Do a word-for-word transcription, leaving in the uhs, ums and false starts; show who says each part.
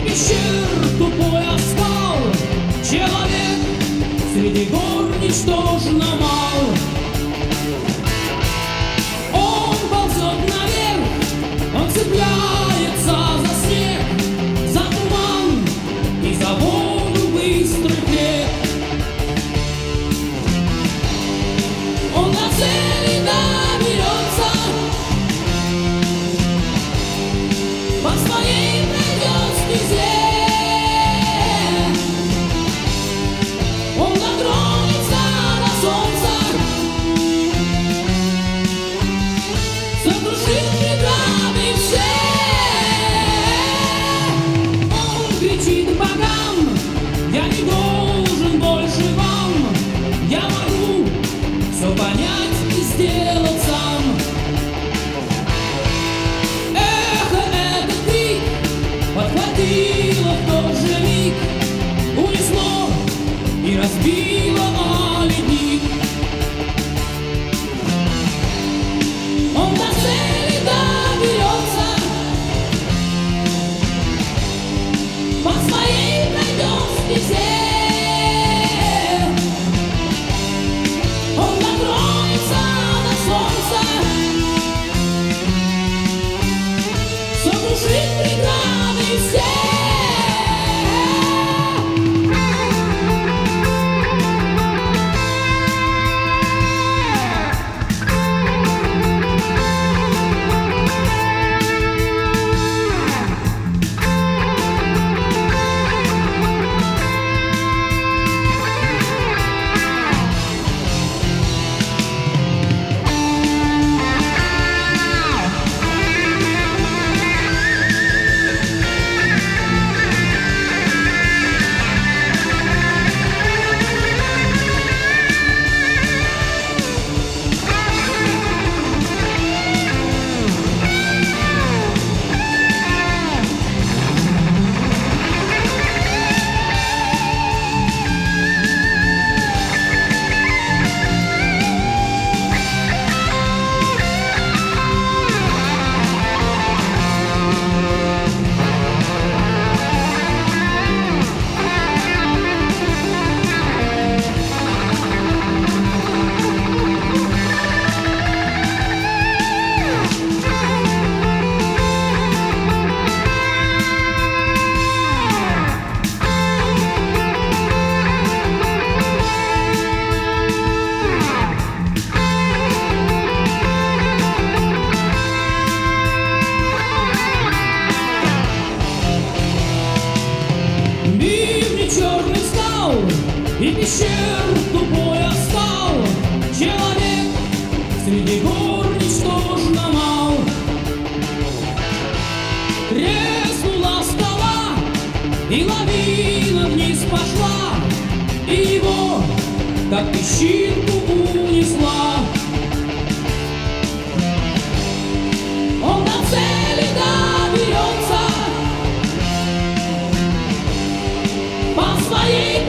Speaker 1: пещер тупой асфальт. Человек среди гор ничтожно мал. Он ползет наверх, он цепляется за снег, за туман и за воду быстрых рек. Он до цели доберется, по своей пройдет стезе. Он дотронется до солнца, сокрушит преграды все. Он кричит богам: я не должен больше вам, я могу все понять и сделать сам. Эхо этот крик подхватило в тот же миг, унесло и разбило о ледник. Он до цели доберется, по своей пройдет стезе. Он дотронется до солнца, сокрушит преграды все. Черных скал и пещер тупой асфальт. Человек среди гор ничтожно мал. Треснула скала, и лавина вниз пошла, и его, как песчинку, унесла. Он до цели доберется, по своей